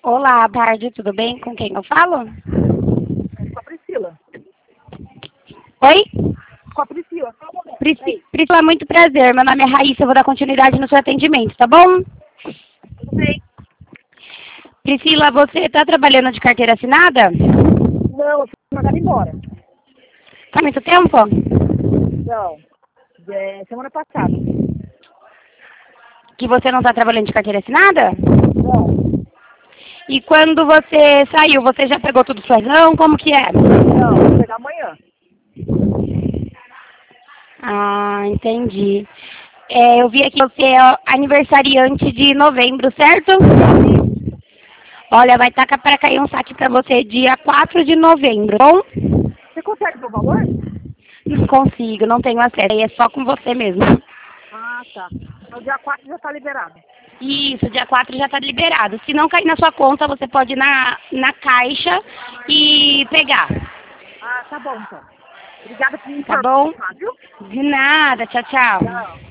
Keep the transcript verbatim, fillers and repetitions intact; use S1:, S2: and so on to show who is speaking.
S1: Olá, boa tarde, tudo bem? Com quem eu falo?
S2: Com a Priscila.
S1: Oi?
S2: Com a Priscila. Só um momento.
S1: Prisci- Priscila, muito prazer. Meu nome é Raíssa, eu vou dar continuidade no seu atendimento, tá bom?
S2: Tudo bem?
S1: Priscila, você está trabalhando de carteira assinada?
S2: Não, eu fui mandada embora.
S1: Faz muito tempo?
S2: Não. É, semana passada.
S1: Que você não está trabalhando de carteira assinada?
S2: Não.
S1: E quando você saiu, você já pegou tudo sua razão? Como que é?
S2: Não, vou pegar amanhã.
S1: Ah, entendi. É, eu vi aqui que você é aniversariante de novembro, certo? Olha, vai estar para cair um saque para você dia quatro de novembro, bom?
S2: Você consegue ver o valor?
S1: Não consigo, não tenho acesso. Aí é só com você mesmo.
S2: Ah, tá. Então dia quatro já tá liberado.
S1: Isso, dia quatro já está liberado. Se não cair na sua conta, você pode ir na, na caixa e pegar.
S2: Ah, tá bom então. Obrigada por me
S1: Tá
S2: informar,
S1: bom?
S2: viu?
S1: De nada. Tchau, tchau.
S2: Tchau.